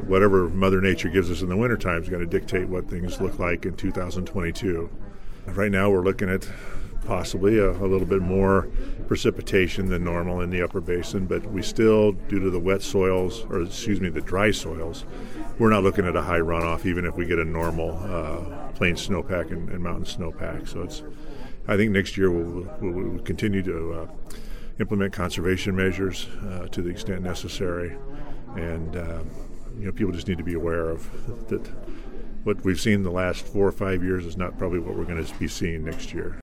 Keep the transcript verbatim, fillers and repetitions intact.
whatever Mother Nature gives us in the wintertime is going to dictate what things look like in two thousand twenty-two. Right now we're looking at possibly a, a little bit more precipitation than normal in the upper basin, but we still, due to the wet soils, or excuse me, the dry soils, we're not looking at a high runoff even if we get a normal uh, plain snowpack and, and mountain snowpack. So it's, I think next year we'll, we'll, we'll continue to uh, implement conservation measures uh, to the extent necessary, and uh, you know, people just need to be aware of that. What we've seen the last four or five years is not probably what we're going to be seeing next year.